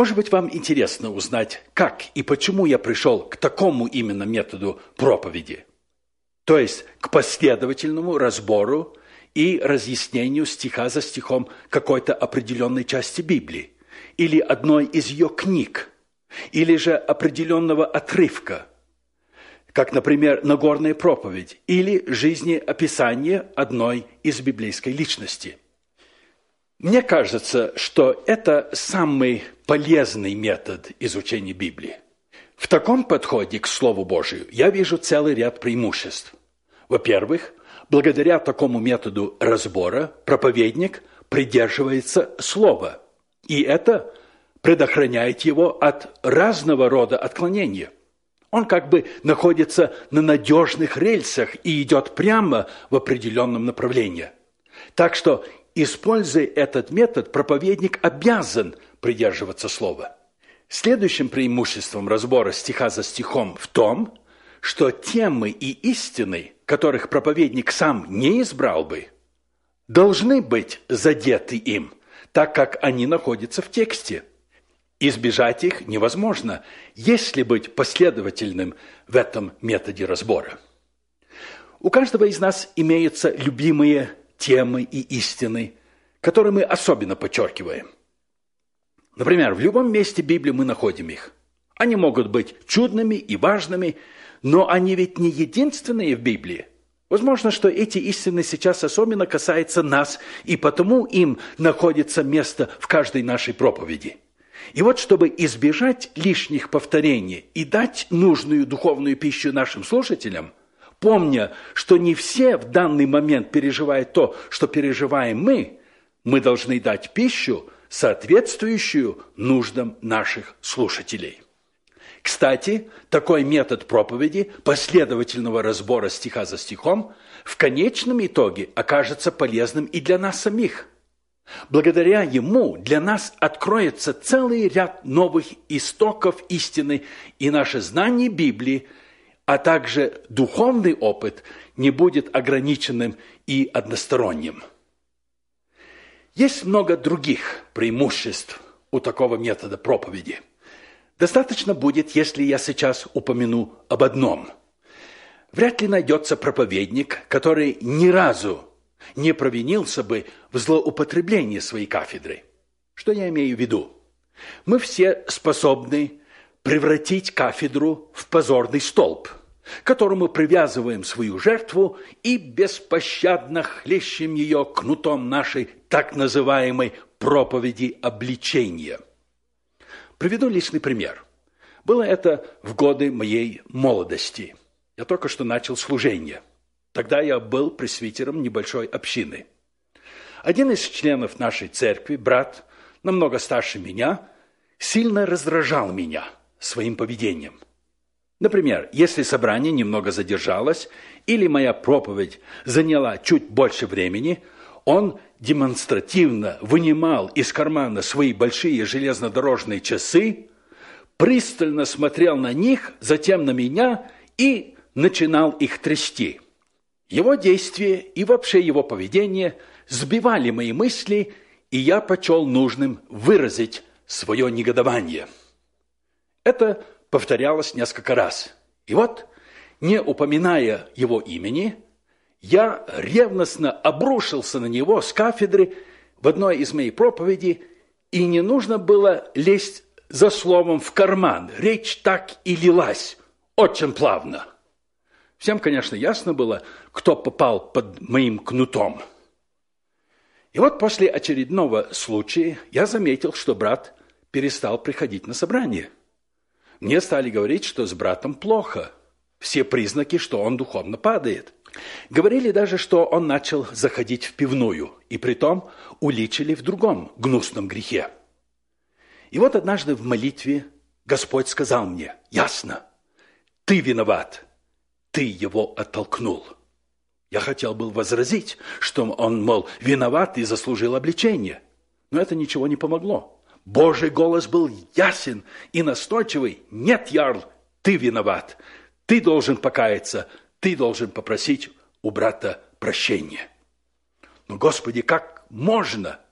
Может быть, вам интересно узнать, как и почему я пришел к такому именно методу проповеди, то есть к последовательному разбору и разъяснению стиха за стихом какой-то определенной части Библии, или одной из ее книг, или же определенного отрывка, как, например, Нагорная проповедь, или жизнеописание одной из библейской личности. Мне кажется, что это самый полезный метод изучения Библии. В таком подходе к Слову Божию я вижу целый ряд преимуществ. Во-первых, благодаря такому методу разбора проповедник придерживается Слова, и это предохраняет его от разного рода отклонений. Он как бы находится на надежных рельсах и идет прямо в определенном направлении. Так что, используя этот метод, проповедник обязан придерживаться Слова. Следующим преимуществом разбора стиха за стихом в том, что темы и истины, которых проповедник сам не избрал бы, должны быть задеты им, так как они находятся в тексте. Избежать их невозможно, если быть последовательным в этом методе разбора. У каждого из нас имеются любимые темы и истины, которые мы особенно подчеркиваем. Например, в любом месте Библии мы находим их. Они могут быть чудными и важными, но они ведь не единственные в Библии. Возможно, что эти истины сейчас особенно касаются нас, и потому им находится место в каждой нашей проповеди. И вот, чтобы избежать лишних повторений и дать нужную духовную пищу нашим слушателям, помня, что не все в данный момент переживают то, что переживаем мы должны дать пищу, соответствующую нуждам наших слушателей. Кстати, такой метод проповеди, последовательного разбора стиха за стихом, в конечном итоге окажется полезным и для нас самих. Благодаря ему для нас откроется целый ряд новых истоков истины, и наше знание Библии, а также духовный опыт не будет ограниченным и односторонним. Есть много других преимуществ у такого метода проповеди. Достаточно будет, если я сейчас упомяну об одном. Вряд ли найдется проповедник, который ни разу не провинился бы в злоупотреблении своей кафедры. Что я имею в виду? Мы все способны превратить кафедру в позорный столб, к которому привязываем свою жертву и беспощадно хлещем ее кнутом нашей так называемой проповеди обличения. Приведу личный пример. Было это в годы моей молодости. Я только что начал служение. Тогда я был пресвитером небольшой общины. Один из членов нашей церкви, брат, намного старше меня, сильно раздражал меня своим поведением. Например, если собрание немного задержалось или моя проповедь заняла чуть больше времени, он демонстративно вынимал из кармана свои большие железнодорожные часы, пристально смотрел на них, затем на меня и начинал их трясти. Его действия и вообще его поведение сбивали мои мысли, и я почел нужным выразить свое негодование. Это повторялось несколько раз. И вот, не упоминая его имени, я ревностно обрушился на него с кафедры в одной из моих проповедей, и не нужно было лезть за словом в карман. Речь так и лилась, очень плавно. Всем, конечно, ясно было, кто попал под моим кнутом. И вот после очередного случая я заметил, что брат перестал приходить на собрание. Мне стали говорить, что с братом плохо. Все признаки, что он духовно падает. Говорили даже, что он начал заходить в пивную, и притом уличили в другом гнусном грехе. И вот однажды в молитве Господь сказал мне: «Ясно, ты виноват, ты его оттолкнул». Я хотел был возразить, что он, мол, виноват и заслужил обличение, но это ничего не помогло. Божий голос был ясен и настойчивый: «Нет, ярл, ты виноват, ты должен покаяться, ты должен попросить у брата прощения». Но, Господи, как можно?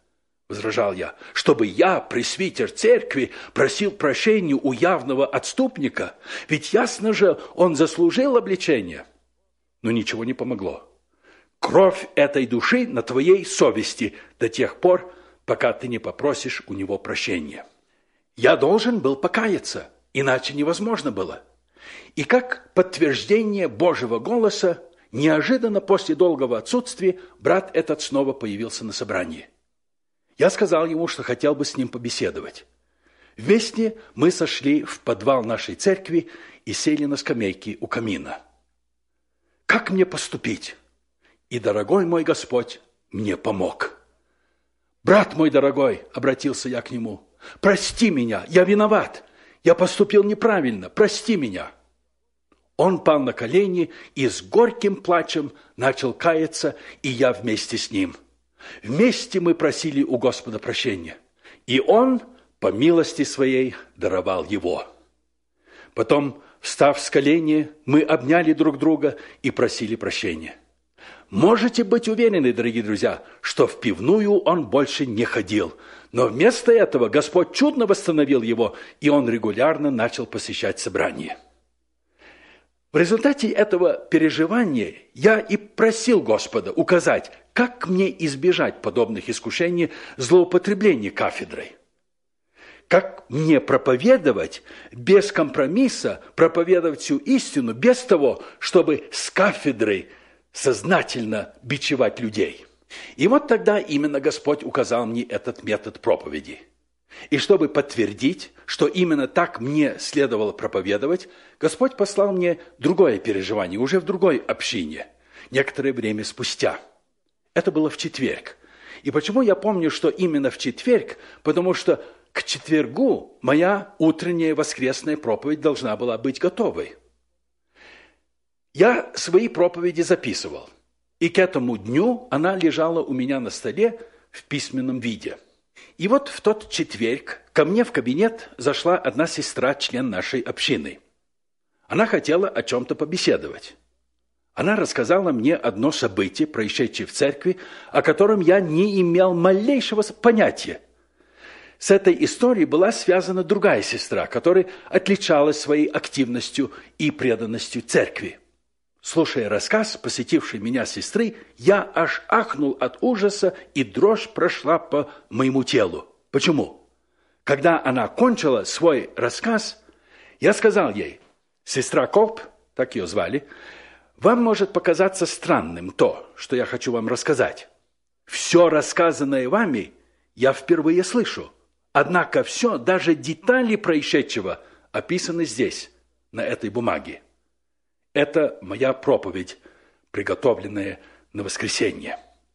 возражал я, чтобы я, пресвитер церкви, просил прощения у явного отступника? Ведь ясно же, он заслужил обличение. Но ничего не помогло. Кровь этой души на твоей совести до тех пор, пока ты не попросишь у него прощения. Я должен был покаяться, иначе невозможно было. И как подтверждение Божьего голоса, неожиданно после долгого отсутствия брат этот снова появился на собрании. Я сказал ему, что хотел бы с ним побеседовать. Вместе мы сошли в подвал нашей церкви и сели на скамейке у камина. Как мне поступить? И, дорогой мой Господь, мне помог. «Брат мой дорогой», — обратился я к нему, — «прости меня, я виноват, я поступил неправильно, прости меня». Он пал на колени и с горьким плачем начал каяться, и я вместе с ним. Вместе мы просили у Господа прощения, и Он, по милости Своей, даровал его. Потом, встав с колени, мы обняли друг друга и просили прощения. Можете быть уверены, дорогие друзья, что в пивную он больше не ходил. Но вместо этого Господь чудно восстановил его, и он регулярно начал посещать собрания. В результате этого переживания я и просил Господа указать, как мне избежать подобных искушений злоупотребления кафедрой. Как мне проповедовать без компромисса, проповедовать всю истину, без того, чтобы с кафедрой сознательно бичевать людей. И вот тогда именно Господь указал мне этот метод проповеди. И чтобы подтвердить, что именно так мне следовало проповедовать, Господь послал мне другое переживание, уже в другой общине, некоторое время спустя. Это было в четверг. И почему я помню, что именно в четверг? Потому что к четвергу моя утренняя воскресная проповедь должна была быть готовой. Я свои проповеди записывал, и к этому дню она лежала у меня на столе в письменном виде. И вот в тот четверг ко мне в кабинет зашла одна сестра, член нашей общины. Она хотела о чем-то побеседовать. Она рассказала мне одно событие, происшедшее в церкви, о котором я не имел малейшего понятия. С этой историей была связана другая сестра, которая отличалась своей активностью и преданностью церкви. Слушая рассказ посетившей меня сестры, я аж ахнул от ужаса, и дрожь прошла по моему телу. Почему? Когда она кончила свой рассказ, я сказал ей: «Сестра Колб», так ее звали, «вам может показаться странным то, что я хочу вам рассказать. Все рассказанное вами я впервые слышу. Однако все, даже детали происшедшего, описаны здесь, на этой бумаге. Это моя проповедь, приготовленная на воскресенье.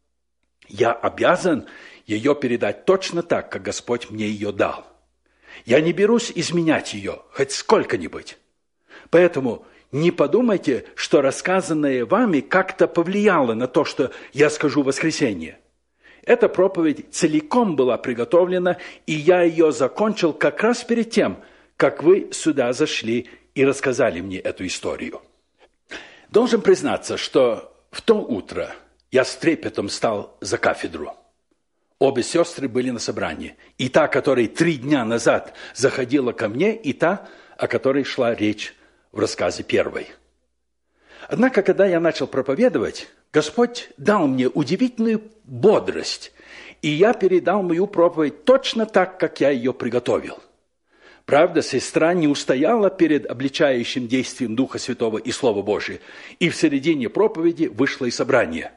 Я обязан ее передать точно так, как Господь мне ее дал. Я не берусь изменять ее, хоть сколько-нибудь. Поэтому не подумайте, что рассказанное вами как-то повлияло на то, что я скажу в воскресенье. Эта проповедь целиком была приготовлена, и я ее закончил как раз перед тем, как вы сюда зашли и рассказали мне эту историю. Должен признаться, что в то утро я с трепетом стал за кафедру. Обе сестры были на собрании. И та, которая 3 дня назад заходила ко мне, и та, о которой шла речь в рассказе первой. Однако, когда я начал проповедовать, Господь дал мне удивительную бодрость, и я передал мою проповедь точно так, как я ее приготовил. Правда, сестра не устояла перед обличающим действием Духа Святого и Слова Божия, и в середине проповеди вышла из собрания.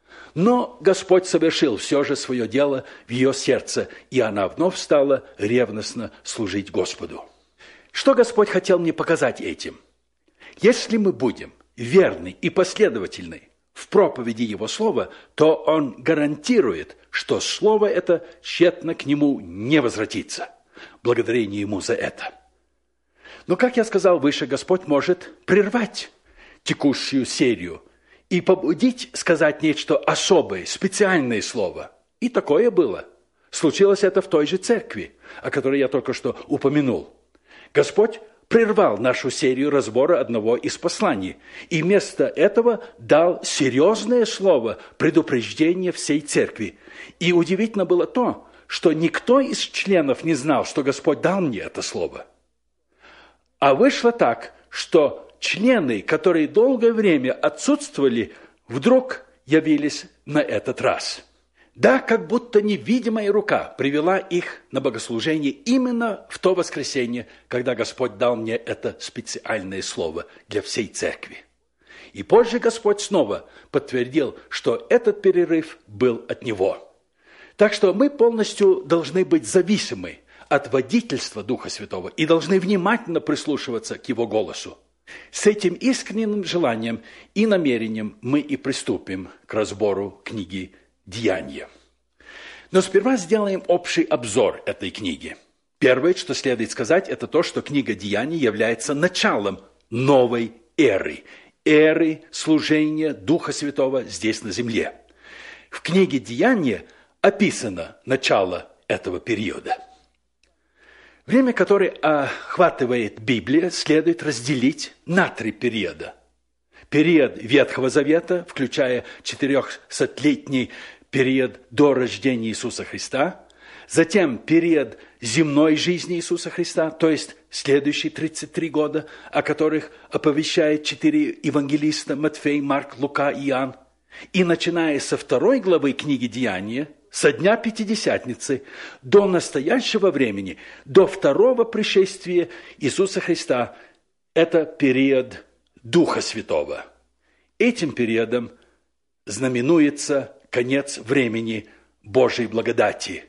Но Господь совершил все же свое дело в ее сердце, и она вновь стала ревностно служить Господу. Что Господь хотел мне показать этим? Если мы будем верны и последовательны в проповеди Его Слова, то Он гарантирует, что Слово это тщетно к Нему не возвратится. Благодарение Ему за это. Но, как я сказал выше, Господь может прервать текущую серию и побудить сказать нечто особое, специальное слово. И такое было. Случилось это в той же церкви, о которой я только что упомянул. Господь прервал нашу серию разбора одного из посланий и вместо этого дал серьезное слово, предупреждение всей церкви. И удивительно было то, что никто из членов не знал, что Господь дал мне это слово. А вышло так, что члены, которые долгое время отсутствовали, вдруг явились на этот раз. Да, как будто невидимая рука привела их на богослужение именно в то воскресенье, когда Господь дал мне это специальное слово для всей церкви. И позже Господь снова подтвердил, что этот перерыв был от Него. Так что мы полностью должны быть зависимы от водительства Духа Святого и должны внимательно прислушиваться к Его голосу. С этим искренним желанием и намерением мы и приступим к разбору книги «Деяния». Но сперва сделаем общий обзор этой книги. Первое, что следует сказать, это то, что книга «Деяний» является началом новой эры служения Духа Святого здесь на земле. В книге «Деяния» описано начало этого периода. Время, которое охватывает Библия, следует разделить на 3 периода. Период Ветхого Завета, включая 400-летний период до рождения Иисуса Христа, затем период земной жизни Иисуса Христа, то есть следующие 33 года, о которых оповещает 4 евангелиста Матфей, Марк, Лука и Иоанн, и начиная со 2 главы книги «Деяния», со дня Пятидесятницы до настоящего времени, до второго пришествия Иисуса Христа, это период Духа Святого. Этим периодом знаменуется конец времени Божьей благодати,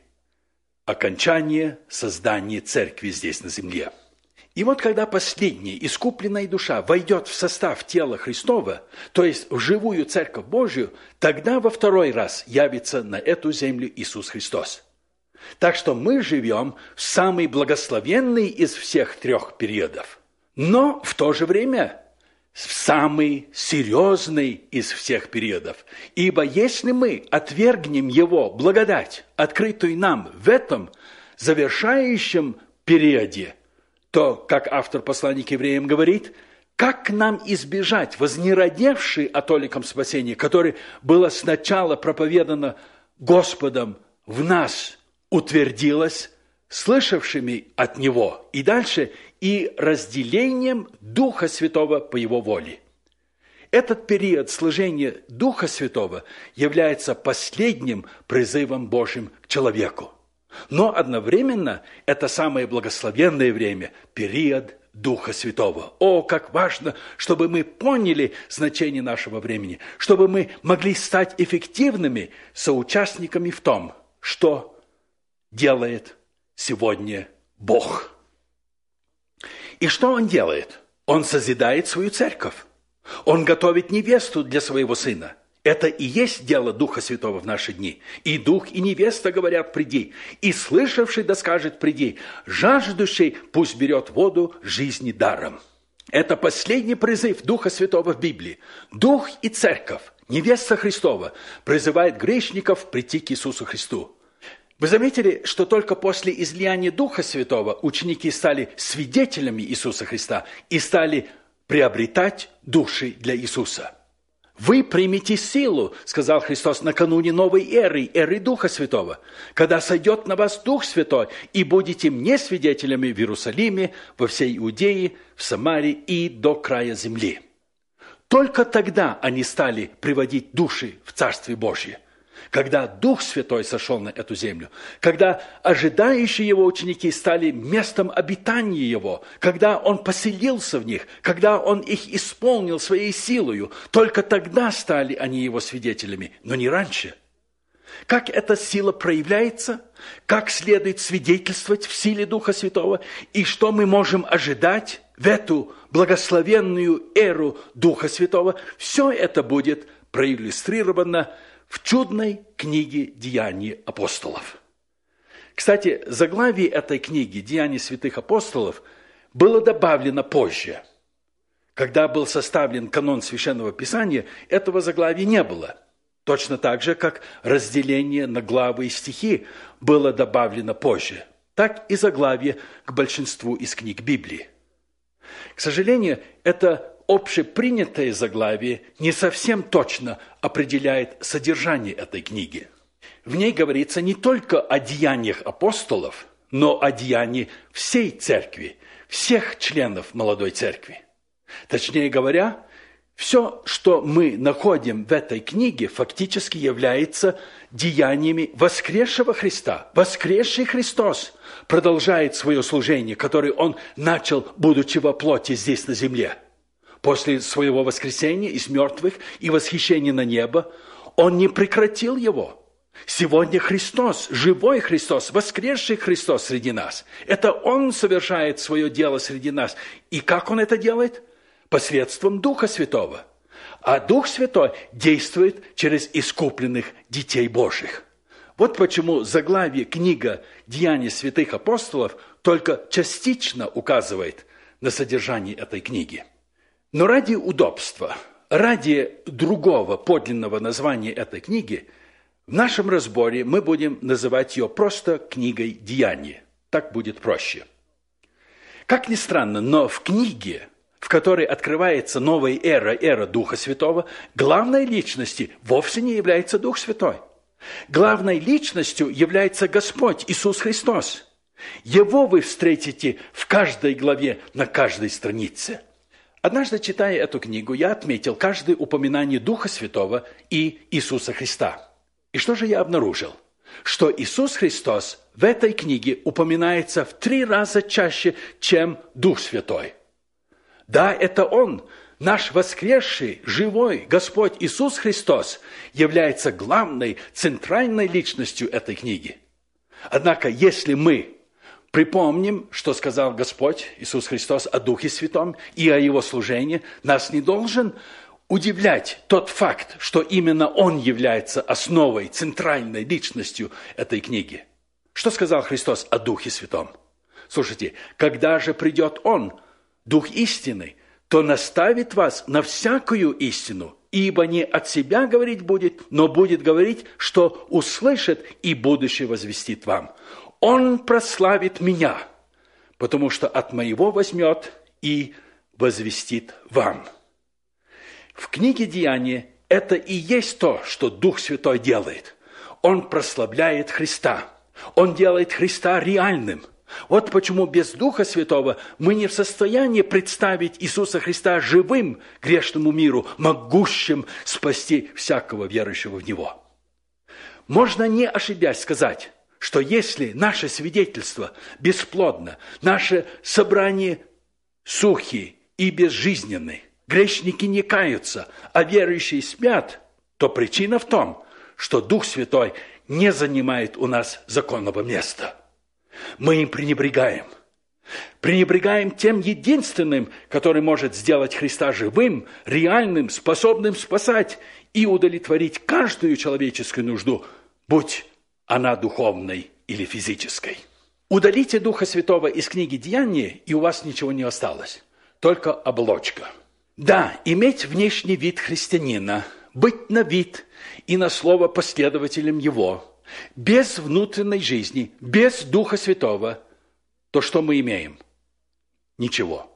окончание создания церкви здесь на земле. И вот когда последняя искупленная душа войдет в состав тела Христова, то есть в живую Церковь Божию, тогда во 2 раз явится на эту землю Иисус Христос. Так что мы живем в самый благословенный из всех 3 периодов, но в то же время в самый серьезный из всех периодов. Ибо если мы отвергнем Его благодать, открытую нам в этом завершающем периоде, то, как автор послания к евреям говорит, как нам избежать вознеродевшей о толиком спасении, которое было сначала проповедано Господом в нас, утвердилось слышавшими от Него, и дальше и разделением Духа Святого по Его воле. Этот период служения Духа Святого является последним призывом Божьим к человеку. Но одновременно это самое благословенное время, период Духа Святого. О, как важно, чтобы мы поняли значение нашего времени, чтобы мы могли стать эффективными соучастниками в том, что делает сегодня Бог. И что Он делает? Он созидает свою церковь. Он готовит невесту для своего Сына. Это и есть дело Духа Святого в наши дни. И Дух, и невеста говорят: приди. И слышавший да скажет: приди. Жаждущий пусть берет воду жизни даром. Это последний призыв Духа Святого в Библии. Дух и Церковь, невеста Христова, призывает грешников прийти к Иисусу Христу. Вы заметили, что только после излияния Духа Святого ученики стали свидетелями Иисуса Христа и стали приобретать души для Иисуса. «Вы примите силу, – сказал Христос, – накануне новой эры Духа Святого, когда сойдет на вас Дух Святой, и будете мне свидетелями в Иерусалиме, во всей Иудее, в Самарии и до края земли». Только тогда они стали приводить души в Царствие Божье, когда Дух Святой сошел на эту землю, когда ожидающие Его ученики стали местом обитания Его, когда Он поселился в них, когда Он их исполнил своей силою, только тогда стали они Его свидетелями, но не раньше. Как эта сила проявляется? Как следует свидетельствовать в силе Духа Святого? И что мы можем ожидать в эту благословенную эру Духа Святого? Все это будет проиллюстрировано в чудной книге «Деяний апостолов». Кстати, заглавие этой книги «Деяния святых апостолов» было добавлено позже. Когда был составлен канон Священного Писания, этого заглавия не было. Точно так же, как разделение на главы и стихи было добавлено позже, так и заглавие к большинству из книг Библии. К сожалению, это общепринятое заглавие не совсем точно определяет содержание этой книги. В ней говорится не только о деяниях апостолов, но о деянии всей церкви, всех членов молодой церкви. Точнее говоря, все, что мы находим в этой книге, фактически является деяниями воскресшего Христа. Воскресший Христос продолжает свое служение, которое Он начал, будучи во плоти здесь на земле. После своего воскресения из мертвых и восхищения на небо, Он не прекратил его. Сегодня Христос, живой Христос, воскресший Христос среди нас. Это Он совершает свое дело среди нас. И как Он это делает? Посредством Духа Святого. А Дух Святой действует через искупленных детей Божьих. Вот почему заглавие книга «Деяния святых апостолов» только частично указывает на содержание этой книги. Но ради удобства, ради другого подлинного названия этой книги, в нашем разборе мы будем называть ее просто книгой «Деяния». Так будет проще. Как ни странно, но в книге, в которой открывается новая эра Духа Святого, главной личностью вовсе не является Дух Святой. Главной личностью является Господь Иисус Христос. Его вы встретите в каждой главе, на каждой странице. Однажды, читая эту книгу, я отметил каждое упоминание Духа Святого и Иисуса Христа. И что же я обнаружил? Что Иисус Христос в этой книге упоминается в 3 раза чаще, чем Дух Святой. Да, это Он, наш воскресший, живой Господь Иисус Христос, является главной, центральной личностью этой книги. Однако, если мы припомним, что сказал Господь Иисус Христос о Духе Святом и о Его служении, нас не должен удивлять тот факт, что именно Он является основой, центральной личностью этой книги. Что сказал Христос о Духе Святом? Слушайте, когда же придет Он, Дух истины, то наставит вас на всякую истину, ибо не от себя говорить будет, но будет говорить, что услышит и будущее возвестит вам. Он прославит меня, потому что от моего возьмет и возвестит вам. В книге «Деяния» это и есть то, что Дух Святой делает. Он прославляет Христа. Он делает Христа реальным. Вот почему без Духа Святого мы не в состоянии представить Иисуса Христа живым грешному миру, могущим спасти всякого верующего в Него. Можно не ошибясь сказать, что если наше свидетельство бесплодно, наше собрание сухие и безжизненные, грешники не каются, а верующие спят, то причина в том, что Дух Святой не занимает у нас законного места. Мы им пренебрегаем. Пренебрегаем тем единственным, который может сделать Христа живым, реальным, способным спасать и удовлетворить каждую человеческую нужду, будь она духовной или физической. Удалите Духа Святого из книги «Деяния», и у вас ничего не осталось, только оболочка. Да, иметь внешний вид христианина, быть на вид и на слово последователем его, без внутренней жизни, без Духа Святого, то что мы имеем? Ничего.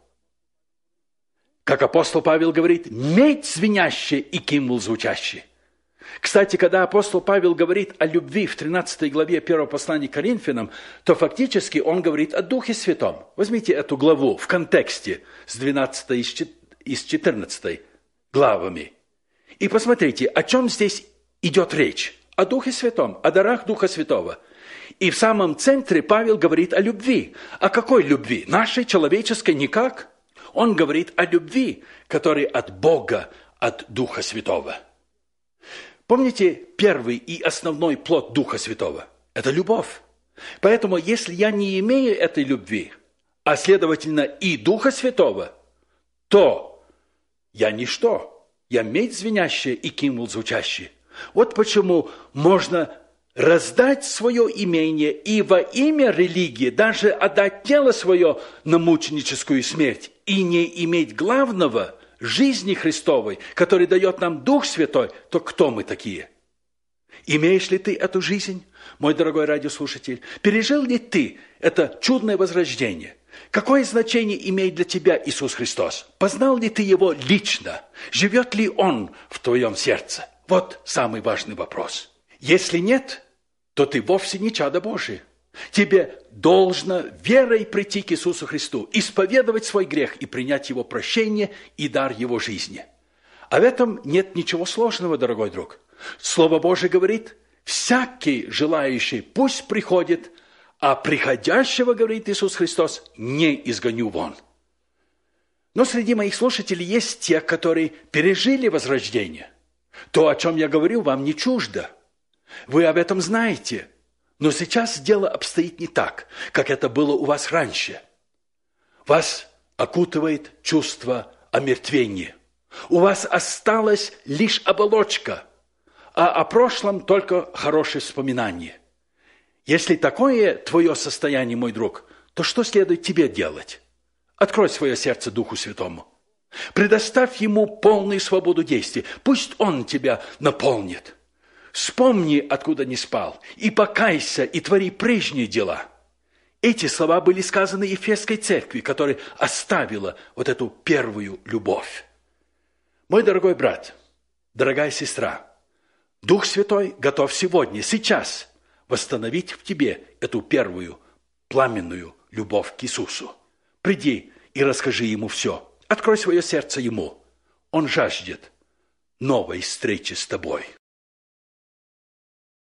Как апостол Павел говорит, медь звенящая и кимвол звучащий. Кстати, когда апостол Павел говорит о любви в 13 главе 1 послания к Коринфянам, то фактически он говорит о Духе Святом. Возьмите эту главу в контексте с 12 и с 14 главами. И посмотрите, о чем здесь идет речь. О Духе Святом, о дарах Духа Святого. И в самом центре Павел говорит о любви. О какой любви? Нашей, человеческой, никак. Он говорит о любви, которая от Бога, от Духа Святого. Помните, первый и основной плод Духа Святого – это любовь. Поэтому, если я не имею этой любви, а следовательно и Духа Святого, то я ничто. Я медь звенящая и кимвол звучащий. Вот почему можно раздать свое имение и во имя религии даже отдать тело свое на мученическую смерть и не иметь главного – жизни Христовой, который дает нам Дух Святой, то кто мы такие? Имеешь ли ты эту жизнь, мой дорогой радиослушатель? Пережил ли ты это чудное возрождение? Какое значение имеет для тебя Иисус Христос? Познал ли ты Его лично? Живет ли Он в твоем сердце? Вот самый важный вопрос. Если нет, то ты вовсе не чадо Божие. Тебе должно верой прийти к Иисусу Христу, исповедовать свой грех и принять Его прощение и дар Его жизни. А в этом нет ничего сложного, дорогой друг. Слово Божие говорит, всякий желающий пусть приходит, а приходящего, говорит Иисус Христос, не изгоню вон. Но среди моих слушателей есть те, которые пережили возрождение. То, о чем я говорю, вам не чуждо. Вы об этом знаете. Но сейчас дело обстоит не так, как это было у вас раньше. Вас окутывает чувство омертвения. У вас осталась лишь оболочка, а о прошлом только хорошие воспоминания. Если такое твое состояние, мой друг, то что следует тебе делать? Открой свое сердце Духу Святому. Предоставь Ему полную свободу действий. Пусть Он тебя наполнит. Вспомни, откуда не спал, и покайся, и твори прежние дела. Эти слова были сказаны Ефесской церкви, которая оставила вот эту первую любовь. Мой дорогой брат, дорогая сестра, Дух Святой готов сегодня, сейчас восстановить в тебе эту первую пламенную любовь к Иисусу. Приди и расскажи Ему все. Открой свое сердце Ему. Он жаждет новой встречи с тобой.